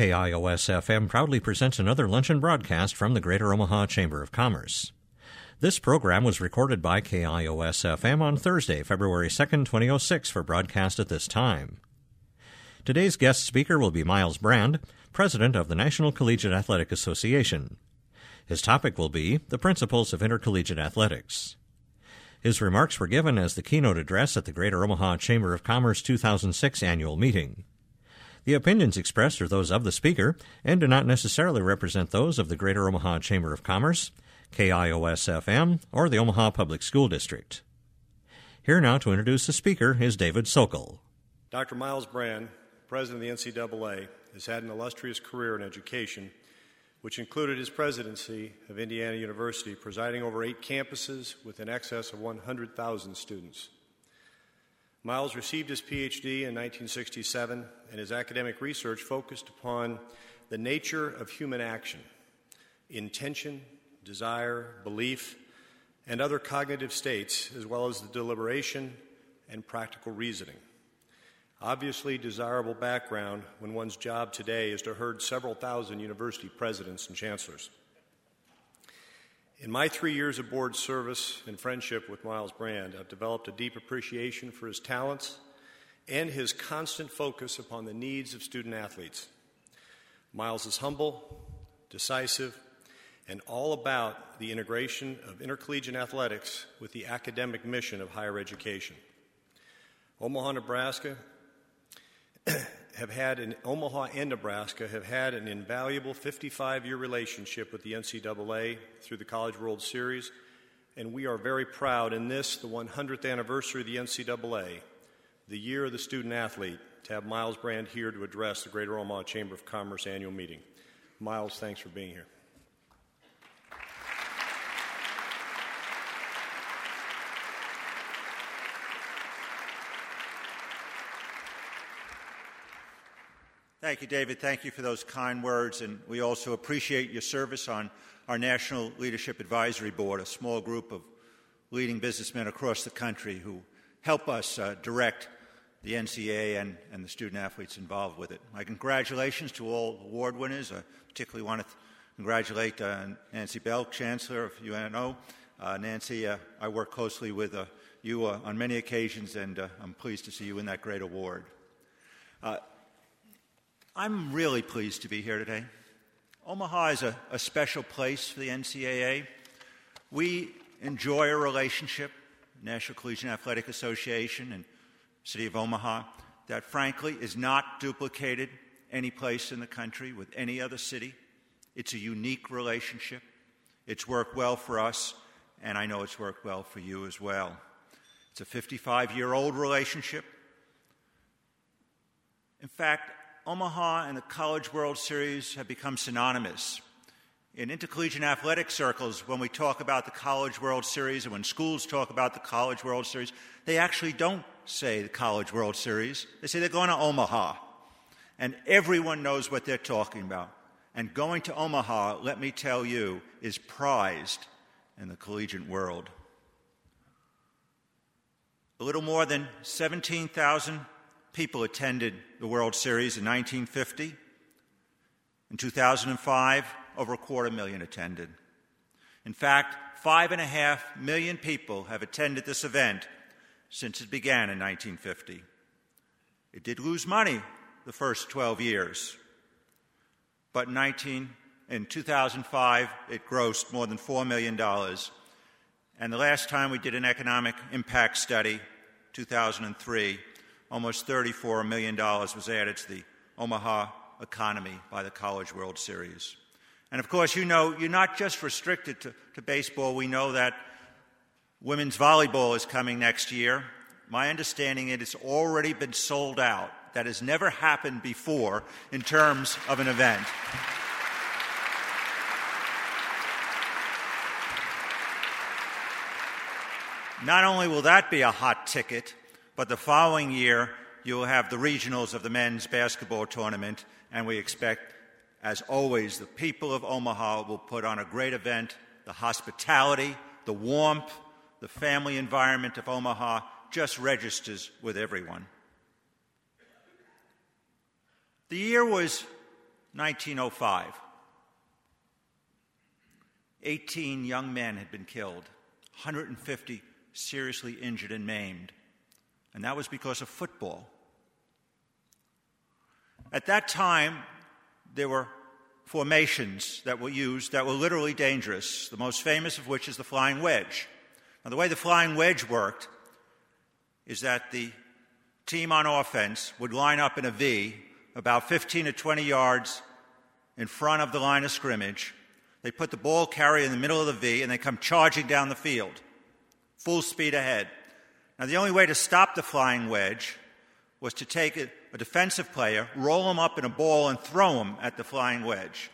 KIOS-FM proudly presents another luncheon broadcast from the Greater Omaha Chamber of Commerce. This program was recorded by KIOS-FM on Thursday, February 2nd, 2006, for broadcast at this time. Today's guest speaker will be Miles Brand, President of the National Collegiate Athletic Association. His topic will be the principles of intercollegiate athletics. His remarks were given as the keynote address at the Greater Omaha Chamber of Commerce 2006 annual meeting. The opinions expressed are those of the speaker and do not necessarily represent those of the Greater Omaha Chamber of Commerce, KIOS-FM, or the Omaha Public School District. Here now to introduce the speaker is David Sokol. Dr. Miles Brand, President of the NCAA, has had an illustrious career in education, which included his presidency of Indiana University, presiding over 8 campuses with in excess of 100,000 students. Miles received his Ph.D. in 1967, and his academic research focused upon the nature of human action, intention, desire, belief, and other cognitive states, as well as the deliberation and practical reasoning. Obviously desirable background when one's job today is to herd several thousand university presidents and chancellors. In my 3 years of board service and friendship with Miles Brand, I've developed a deep appreciation for his talents and his constant focus upon the needs of student athletes. Miles is humble, decisive, and all about the integration of intercollegiate athletics with the academic mission of higher education. Omaha and Nebraska have had an invaluable 55-year relationship with the NCAA through the College World Series, and we are very proud in this, the 100th anniversary of the NCAA, the year of the student athlete, to have Miles Brand here to address the Greater Omaha Chamber of Commerce annual meeting. Miles, thanks for being here. Thank you, David. Thank you for those kind words, and we also appreciate your service on our National Leadership Advisory Board, a small group of leading businessmen across the country who help us direct the NCAA and the student-athletes involved with it. My congratulations to all award winners. I particularly want to congratulate Nancy Belk, Chancellor of UNO. Nancy, I work closely with you on many occasions, and I'm pleased to see you in that great award. I'm really pleased to be here today. Omaha is a special place for the NCAA. We enjoy a relationship, National Collegiate Athletic Association and City of Omaha, that frankly is not duplicated any place in the country with any other city. It's a unique relationship. It's worked well for us, and I know it's worked well for you as well. It's a 55-year-old relationship. In fact, Omaha and the College World Series have become synonymous. In intercollegiate athletic circles, when we talk about the College World Series and when schools talk about the College World Series, they actually don't say the College World Series. They say they're going to Omaha. And everyone knows what they're talking about. And going to Omaha, let me tell you, is prized in the collegiate world. A little more than 17,000 people attended the World Series in 1950. In 2005, over 250,000 attended. In fact, 5.5 million people have attended this event since it began in 1950. It did lose money the first 12 years, but in 2005, it grossed more than $4 million. And the last time we did an economic impact study, 2003, almost $34 million was added to the Omaha economy by the College World Series. And of course, you know, you're not just restricted to baseball. We know that women's volleyball is coming next year. My understanding is it's already been sold out. That has never happened before in terms of an event. Not only will that be a hot ticket, but the following year, you'll have the regionals of the men's basketball tournament, and we expect, as always, the people of Omaha will put on a great event. The hospitality, the warmth, the family environment of Omaha just registers with everyone. The year was 1905. 18 young men had been killed, 150 seriously injured and maimed, and that was because of football. At that time, there were formations that were used that were literally dangerous, the most famous of which is the flying wedge. Now, the way the flying wedge worked is that the team on offense would line up in a V about 15 to 20 yards in front of the line of scrimmage. They put the ball carrier in the middle of the V, and they come charging down the field, full speed ahead. Now, the only way to stop the flying wedge was to take a defensive player, roll him up in a ball, and throw him at the flying wedge.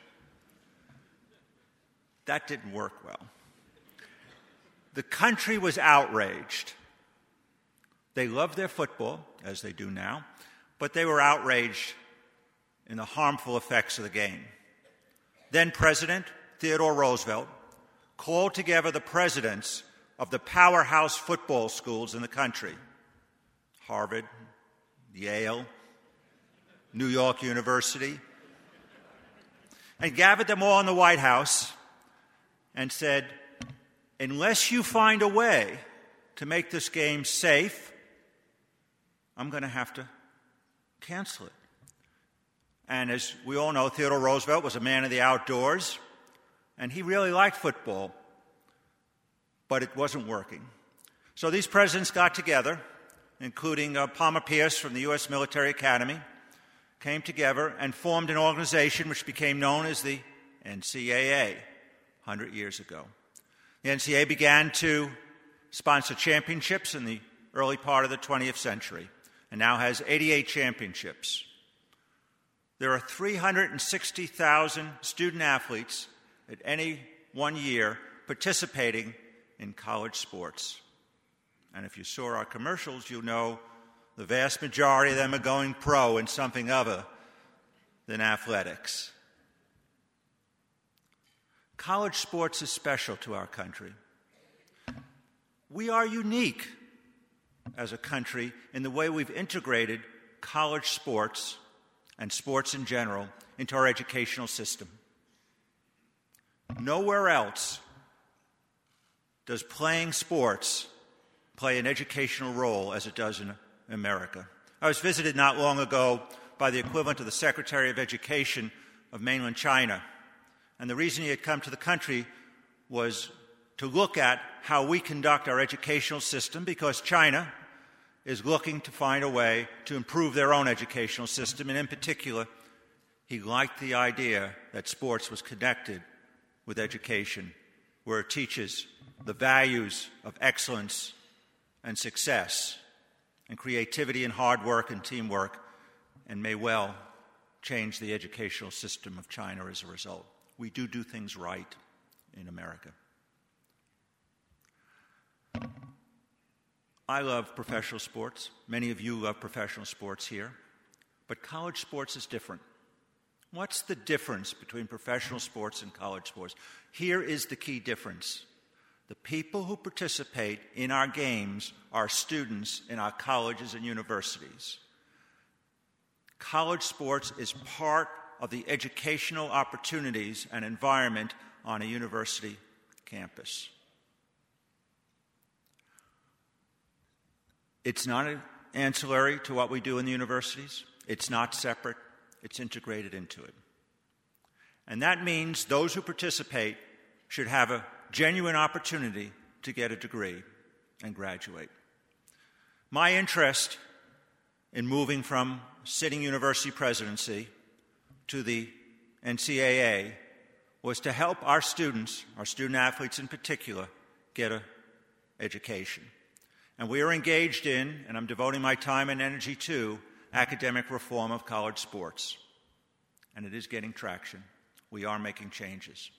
That didn't work well. The country was outraged. They loved their football, as they do now, but they were outraged in the harmful effects of the game. Then President Theodore Roosevelt called together the presidents of the powerhouse football schools in the country, Harvard, Yale, New York University, and gathered them all in the White House and said, unless you find a way to make this game safe, I'm going to have to cancel it. And as we all know, Theodore Roosevelt was a man of the outdoors, and he really liked football, but it wasn't working. So these presidents got together, including Palmer Pierce from the U.S. Military Academy, came together and formed an organization which became known as the NCAA 100 years ago. The NCAA began to sponsor championships in the early part of the 20th century and now has 88 championships. There are 360,000 student athletes at any one year participating in college sports. And if you saw our commercials, you know the vast majority of them are going pro in something other than athletics. College sports is special to our country. We are unique as a country in the way we've integrated college sports and sports in general into our educational system. Nowhere else does playing sports play an educational role as it does in America. I was visited not long ago by the equivalent of the Secretary of Education of mainland China, and the reason he had come to the country was to look at how we conduct our educational system, because China is looking to find a way to improve their own educational system, and in particular, he liked the idea that sports was connected with education, where it teaches the values of excellence and success and creativity and hard work and teamwork, and may well change the educational system of China as a result. We do things right in America. I love professional sports. Many of you love professional sports here. But college sports is different. What's the difference between professional sports and college sports? Here is the key difference. The people who participate in our games are students in our colleges and universities. College sports is part of the educational opportunities and environment on a university campus. It's not ancillary to what we do in the universities. It's not separate. It's integrated into it. And that means those who participate should have a genuine opportunity to get a degree and graduate. My interest in moving from sitting university presidency to the NCAA was to help our students, our student athletes in particular, get an education. And we are engaged in, and I'm devoting my time and energy to, academic reform of college sports. And it is getting traction. We are making changes.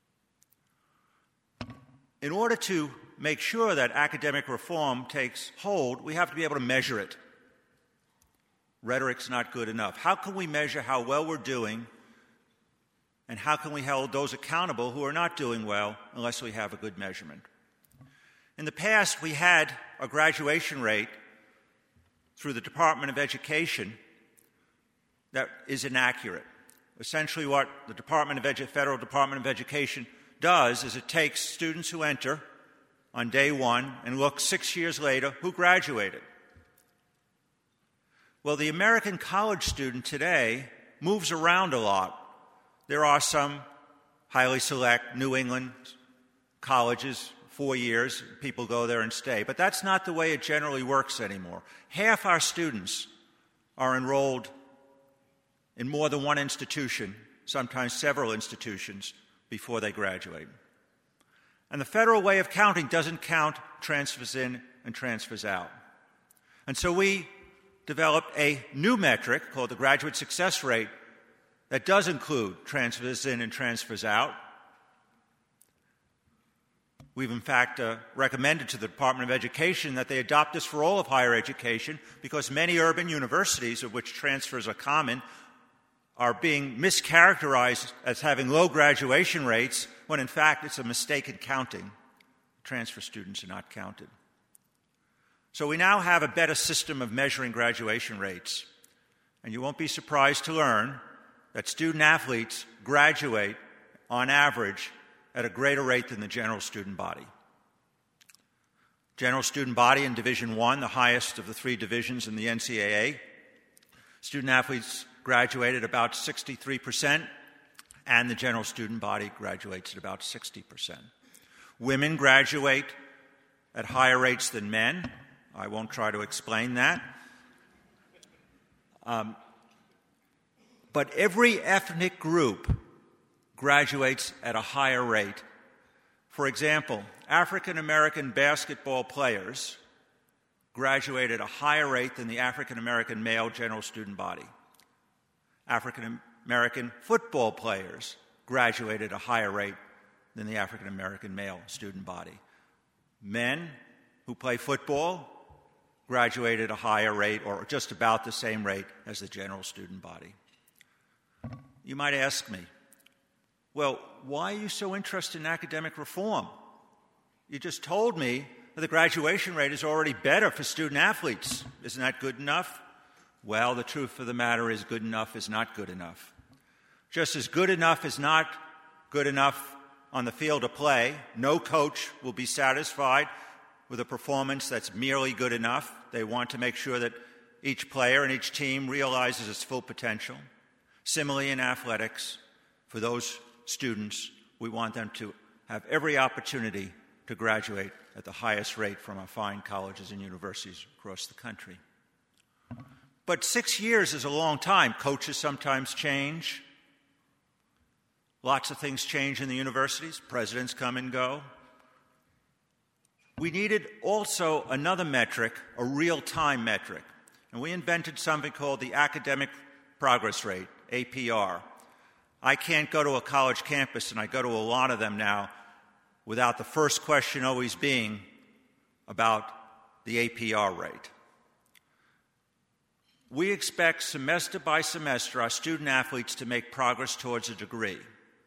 In order to make sure that academic reform takes hold, we have to be able to measure it. Rhetoric's not good enough. How can we measure how well we're doing, and how can we hold those accountable who are not doing well unless we have a good measurement? In the past, we had a graduation rate through the Department of Education that is inaccurate. Essentially what the Federal Department of Education does is it takes students who enter on day one and look 6 years later who graduated. Well, the American college student today moves around a lot. There are some highly select New England colleges, 4 years, people go there and stay. But that's not the way it generally works anymore. Half our students are enrolled in more than one institution, sometimes several institutions, before they graduate. And the federal way of counting doesn't count transfers in and transfers out. And so we developed a new metric called the graduate success rate that does include transfers in and transfers out. We've, in fact, recommended to the Department of Education that they adopt this for all of higher education because many urban universities, of which transfers are common, are being mischaracterized as having low graduation rates when, in fact, it's a mistake in counting. Transfer students are not counted. So we now have a better system of measuring graduation rates. And you won't be surprised to learn that student-athletes graduate, on average, at a greater rate than the general student body. General student body in Division I, the highest of the three divisions in the NCAA, student-athletes graduate at about 63%, and the general student body graduates at about 60%. Women graduate at higher rates than men. I won't try to explain that. But every ethnic group graduates at a higher rate. For example, African American basketball players graduate at a higher rate than the African American male general student body. African American football players graduate at a higher rate than the African American male student body. Men who play football graduate at a higher rate or just about the same rate as the general student body. You might ask me, well, why are you so interested in academic reform? You just told me that the graduation rate is already better for student athletes. Isn't that good enough? Well, the truth of the matter is good enough is not good enough. Just as good enough is not good enough on the field of play, no coach will be satisfied with a performance that's merely good enough. They want to make sure that each player and each team realizes its full potential. Similarly, in athletics, for those students, we want them to have every opportunity to graduate at the highest rate from our fine colleges and universities across the country. But 6 years is a long time. Coaches sometimes change. Lots of things change in the universities. Presidents come and go. We needed also another metric, a real-time metric. And we invented something called the Academic Progress Rate, APR. I can't go to a college campus, and I go to a lot of them now, without the first question always being about the APR rate. We expect semester by semester our student athletes to make progress towards a degree.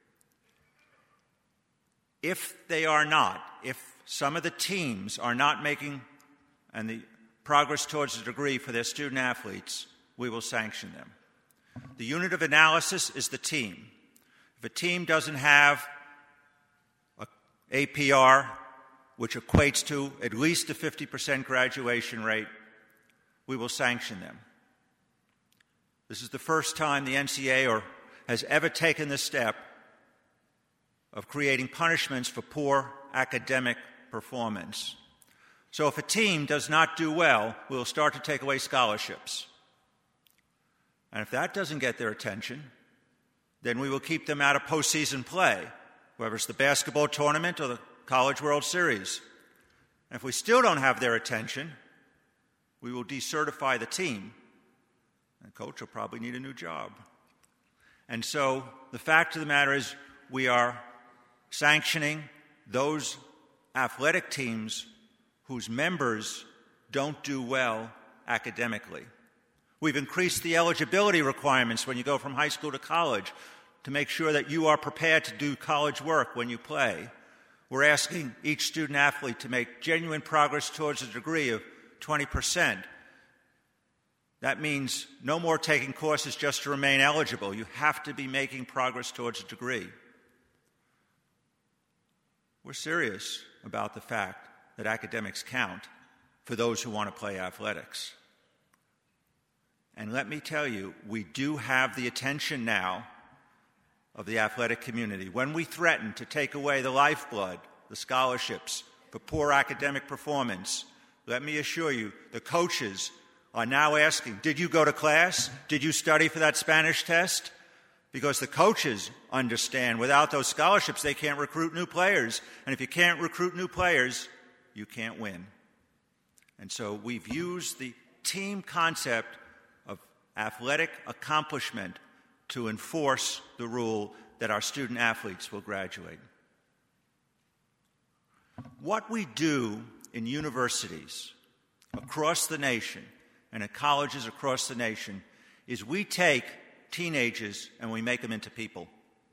If they are not, if some of the teams are not making and the progress towards a degree for their student athletes, we will sanction them. The unit of analysis is the team. If a team doesn't have an APR, which equates to at least a 50% graduation rate, we will sanction them. This is the first time the NCAA has ever taken the step of creating punishments for poor academic performance. So if a team does not do well, we'll start to take away scholarships. And if that doesn't get their attention, then we will keep them out of postseason play, whether it's the basketball tournament or the College World Series. And if we still don't have their attention, we will decertify the team. And the coach will probably need a new job. And so the fact of the matter is we are sanctioning those athletic teams whose members don't do well academically. We've increased the eligibility requirements when you go from high school to college to make sure that you are prepared to do college work when you play. We're asking each student athlete to make genuine progress towards a degree of 20%. That means no more taking courses just to remain eligible. You have to be making progress towards a degree. We're serious about the fact that academics count for those who want to play athletics. And let me tell you, we do have the attention now of the athletic community. When we threaten to take away the lifeblood, the scholarships for poor academic performance, let me assure you, the coaches are now asking, did you go to class? Did you study for that Spanish test? Because the coaches understand without those scholarships, they can't recruit new players. And if you can't recruit new players, you can't win. And so we've used the team concept of athletic accomplishment to enforce the rule that our student athletes will graduate. What we do in universities across the nation and at colleges across the nation is we take teenagers and we make them into people.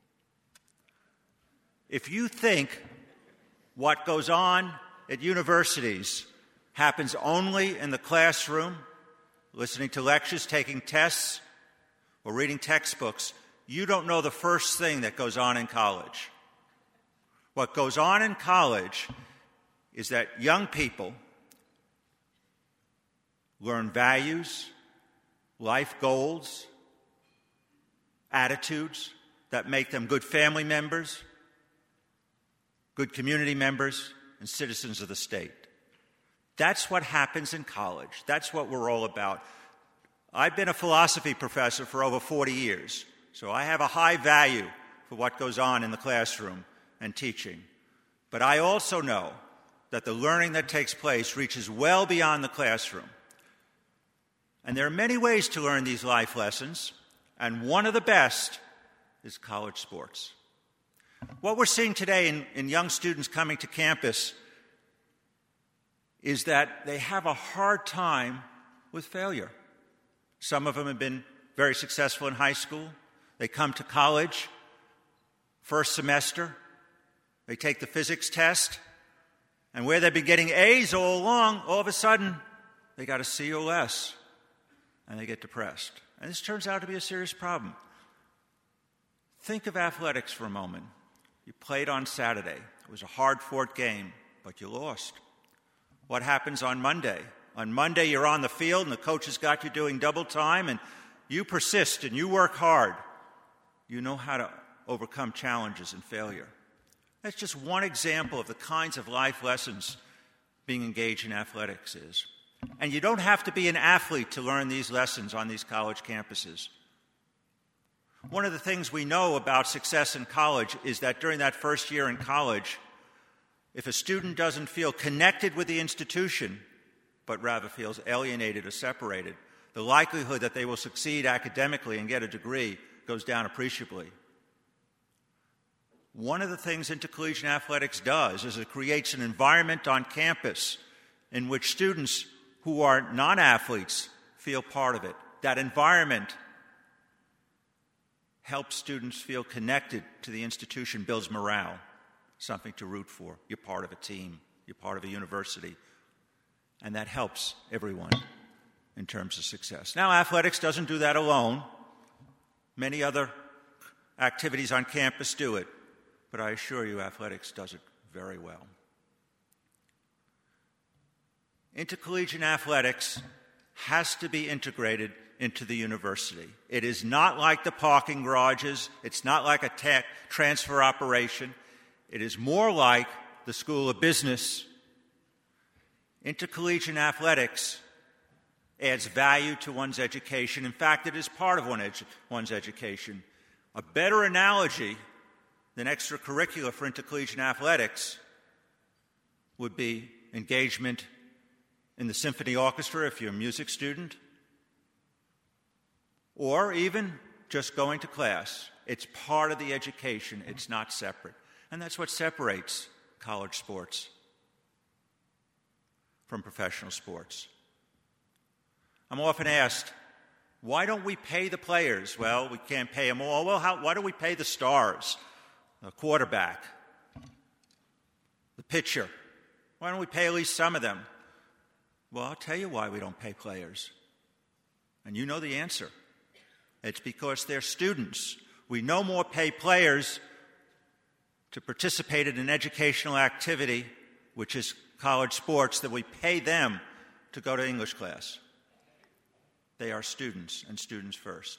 If you think what goes on at universities happens only in the classroom, listening to lectures, taking tests, or reading textbooks, you don't know the first thing that goes on in college. What goes on in college is that young people learn values, life goals, attitudes that make them good family members, good community members, and citizens of the state. That's what happens in college. That's what we're all about. I've been a philosophy professor for over 40 years, so I have a high value for what goes on in the classroom and teaching. But I also know that the learning that takes place reaches well beyond the classroom. And there are many ways to learn these life lessons, and one of the best is college sports. What we're seeing today in young students coming to campus is that they have a hard time with failure. Some of them have been very successful in high school. They come to college, first semester, they take the physics test, and where they've been getting A's all along, all of a sudden, they got a C or less, and they get depressed. And this turns out to be a serious problem. Think of athletics for a moment. You played on Saturday. It was a hard-fought game, but you lost. What happens on Monday? On Monday, you're on the field, and the coach has got you doing double time, and you persist, and you work hard. You know how to overcome challenges and failure. That's just one example of the kinds of life lessons being engaged in athletics is. And you don't have to be an athlete to learn these lessons on these college campuses. One of the things we know about success in college is that during that first year in college, if a student doesn't feel connected with the institution, but rather feels alienated or separated, the likelihood that they will succeed academically and get a degree goes down appreciably. One of the things intercollegiate athletics does is it creates an environment on campus in which students who are non-athletes feel part of it. That environment helps students feel connected to the institution, builds morale, something to root for. You're part of a team. You're part of a university. And that helps everyone in terms of success. Now, athletics doesn't do that alone. Many other activities on campus do it. But I assure you, athletics does it very well. Intercollegiate athletics has to be integrated into the university. It is not like the parking garages. It's not like a tech transfer operation. It is more like the School of Business. Intercollegiate athletics adds value to one's education. In fact, it is part of one's education. A better analogy than extracurricular for intercollegiate athletics would be engagement in the symphony orchestra if you're a music student, or even just going to class. It's part of the education. It's not separate. And that's what separates college sports from professional sports. I'm often asked, why don't we pay the players? Well, we can't pay them all. Well, why don't we pay the stars? The quarterback, the pitcher. Why don't we pay at least some of them? Well, I'll tell you why we don't pay players. And you know the answer. It's because they're students. We no more pay players to participate in an educational activity, which is college sports, than we pay them to go to English class. They are students, and students first.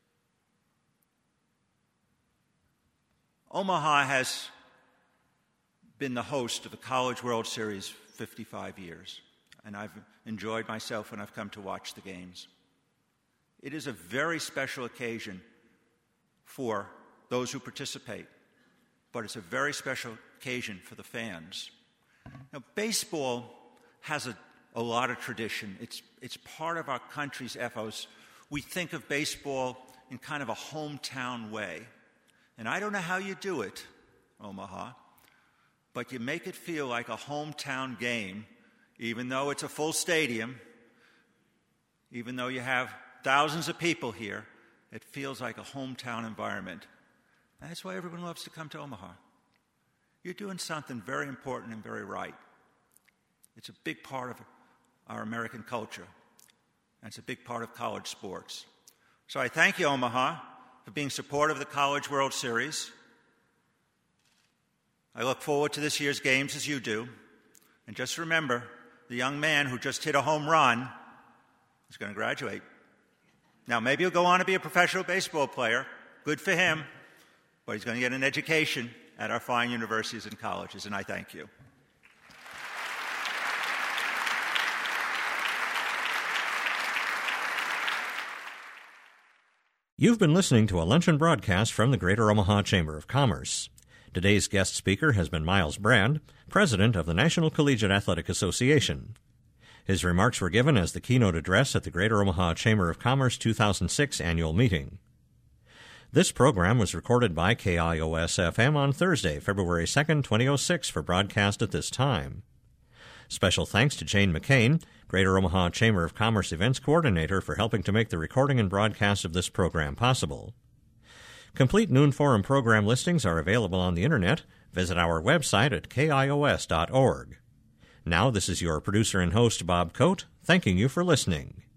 Omaha has been the host of the College World Series 55 years, and I've enjoyed myself when I've come to watch the games. It is a very special occasion for those who participate, but it's a very special occasion for the fans. Now, baseball has a lot of tradition. It's part of our country's ethos. We think of baseball in kind of a hometown way. And I don't know how you do it, Omaha, but you make it feel like a hometown game, even though it's a full stadium, even though you have thousands of people here, it feels like a hometown environment. And that's why everyone loves to come to Omaha. You're doing something very important and very right. It's a big part of our American culture, and it's a big part of college sports. So I thank you, Omaha, for being supportive of the College World Series. I look forward to this year's games as you do. And just remember, the young man who just hit a home run is going to graduate. Now, maybe he'll go on to be a professional baseball player. Good for him. But he's going to get an education at our fine universities and colleges, and I thank you. You've been listening to a luncheon broadcast from the Greater Omaha Chamber of Commerce. Today's guest speaker has been Miles Brand, president of the National Collegiate Athletic Association. His remarks were given as the keynote address at the Greater Omaha Chamber of Commerce 2006 annual meeting. This program was recorded by KIOS-FM on Thursday, February 2, 2006, for broadcast at this time. Special thanks to Jane McCain, Greater Omaha Chamber of Commerce Events Coordinator, for helping to make the recording and broadcast of this program possible. Complete Noon Forum program listings are available on the Internet. Visit our website at kios.org. Now, this is your producer and host, Bob Coate, thanking you for listening.